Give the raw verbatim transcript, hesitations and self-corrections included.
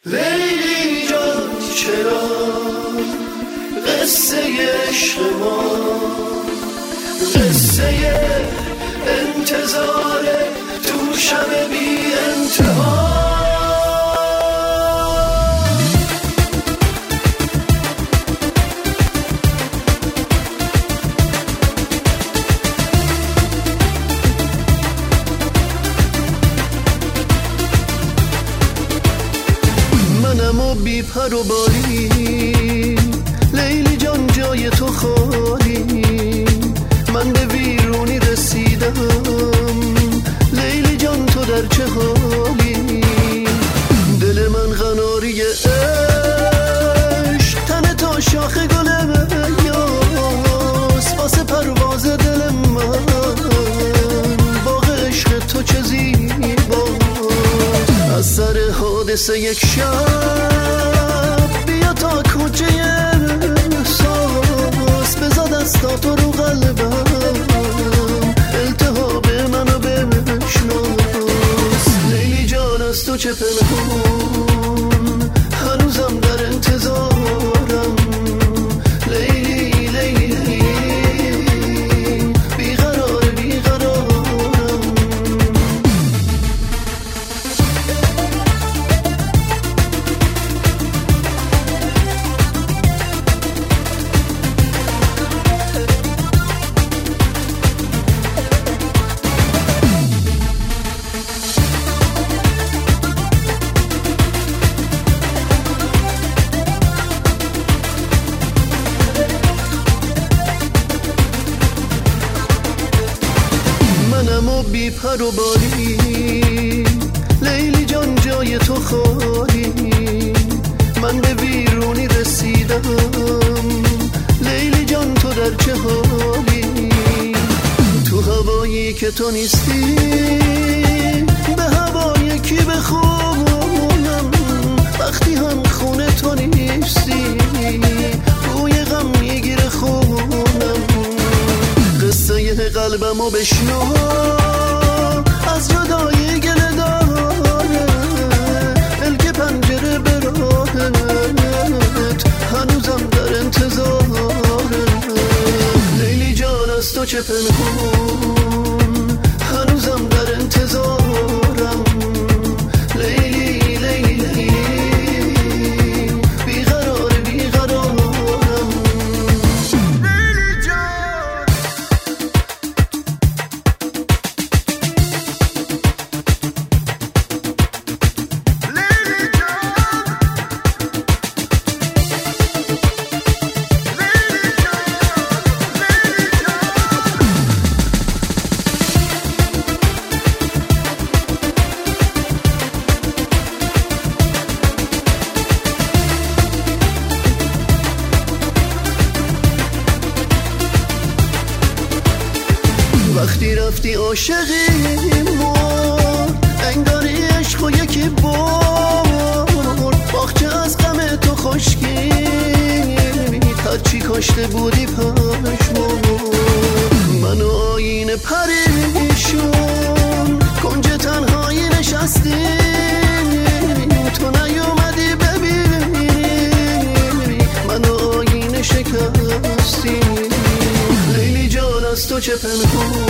لیلی جان چرا قصه عشق ما قصه انتظار تو شب بی انتها بی پر و باری لیلی جان جای تو خالی من به ویرونی رسیدم لیلی جان تو در چه حالی دل من قناری عشق تن تا شاخ گل یاس واسه پرواز دل من باغ عشق تو چه زیبا از سر حادثه یک شب بیا تا کوچه احساس بزا دستاتو رو قلبم التهاب منو بشناس لیلی جان از تو چه پنهون هنوزم در انتظارم لیلی لیلی بیقرار بیقرارم منم بی پر و باری لیلی جان جای تو خالی من به ویرونی رسیدم لیلی جان تو در چه حالی تو هوایی که تو نیستی به هوای کی بخونم وقتی هم خونه تو نیستی بوی غم میگیره خونم قصه قلبمو بشنو از جدایی گله داره الک پنجره به راهت هنوزم در انتظاره لیلی جان از تو چه پنهون هنوزم در انتظارم لیلی لیلی بیقرار بیقرارم وقتی رفتی عاشقی مرد انگاری عشق و یکی برد باغچه از غم تو خشکی هرچی کاشته بودی پشمون منو آینه پریشون کنج تنهایی نشستی تو نیومدی ببینی منو آینه شکستی لیلی جان از تو چه پنهون